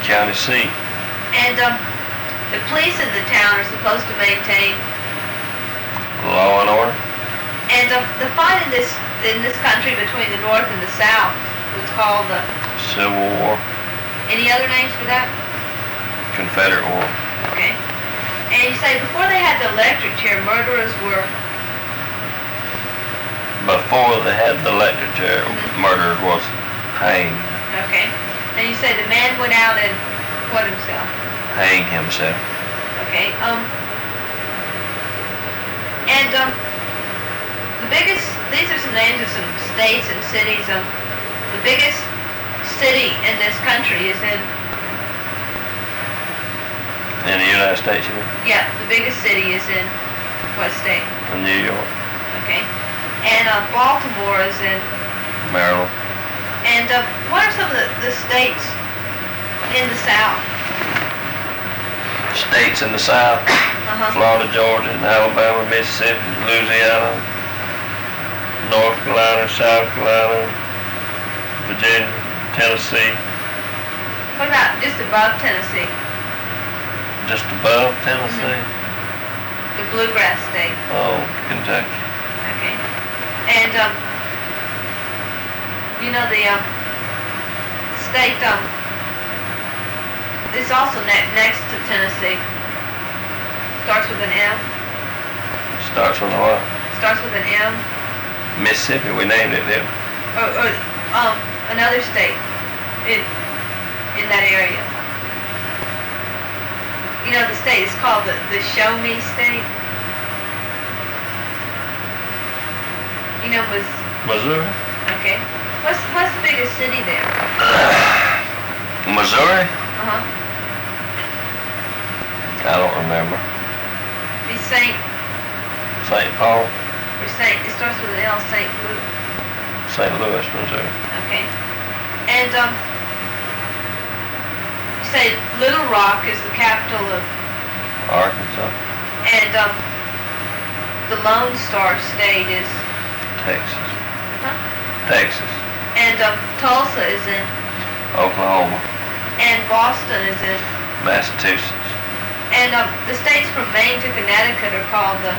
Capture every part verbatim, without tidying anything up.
County seat. And um, the police in the town are supposed to maintain Law and order. And um, the fight in this in this country between the North and the South was called the Civil War. Any other names for that? Confederate War. Okay. And you say before they had the electric chair, murderers were. Before they had the electric chair, mm-hmm. murderer was hanged. Okay. And you say the man went out and what himself? Hang himself. Okay. Um. And um, the biggest. These are some names of some states and cities. Um, the biggest city in this country is in. In the United States, you mean? Yeah, the biggest city is in what state? In New York. Okay. And uh, Baltimore is in. Maryland. And uh, what are some of the, the states in the South? States in the South, uh-huh. Florida, Georgia, Alabama, Mississippi, Louisiana, North Carolina, South Carolina, Virginia, Tennessee. What about just above Tennessee? Just above Tennessee? Mm-hmm. The bluegrass state. Oh, Kentucky. Okay. And, um, you know, the um, state, um, it's also ne- next to Tennessee. Starts with an M. Starts with a what? Starts with an M. Mississippi, we named it, didn't we? Or, or um, another state in in that area. You know, the state is called the, the Show Me State. You know, was Missouri. Okay. What's what's the biggest city there? Missouri? Uh huh. I don't remember. The Saint. Saint Paul. Or Saint. It starts with an L. Saint Louis. Saint Louis, Missouri. Okay. And um, you say Little Rock is the capital of Arkansas. And um, the Lone Star State is Texas. Huh? Texas. And um, Tulsa is in Oklahoma. And Boston is in Massachusetts. And um, the states from Maine to Connecticut are called the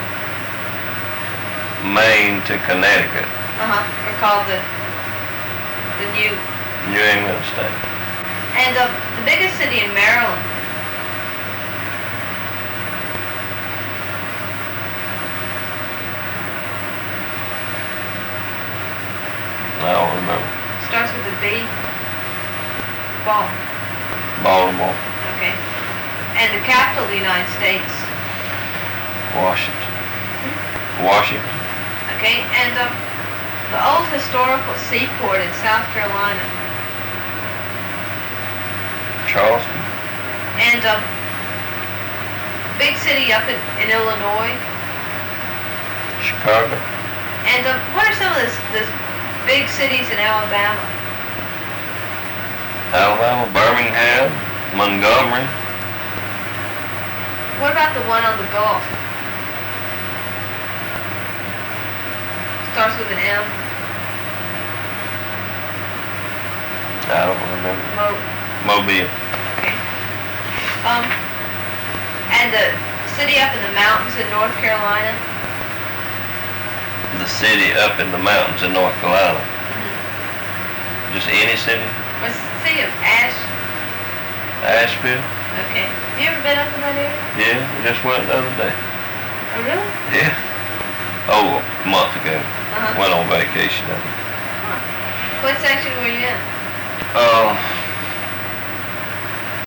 Maine to Connecticut. Uh huh. Are called the the New New England state. And um, the biggest city in Maryland. I don't remember. Starts with a B. Bal- Baltimore. Okay. And the capital of the United States. Washington. Washington. Okay. And um, the old historical seaport in South Carolina. Charleston. And um, big city up in, in Illinois. Chicago. And um, what are some of the, the big cities in Alabama? Alabama, Birmingham, Montgomery. What about the one on the Gulf? Starts with an M. I don't remember. Mo- Mobile. Okay. Um, and the city up in the mountains in North Carolina. The city up in the mountains in North Carolina. Mm-hmm. Just any city? What's the city of Ash? Asheville. Okay. Have you ever been up in that area? Yeah, we just went the other day. Oh, really? Yeah. Oh, a month ago. Uh-huh. Went on vacation. Huh. What section were you in? Uh,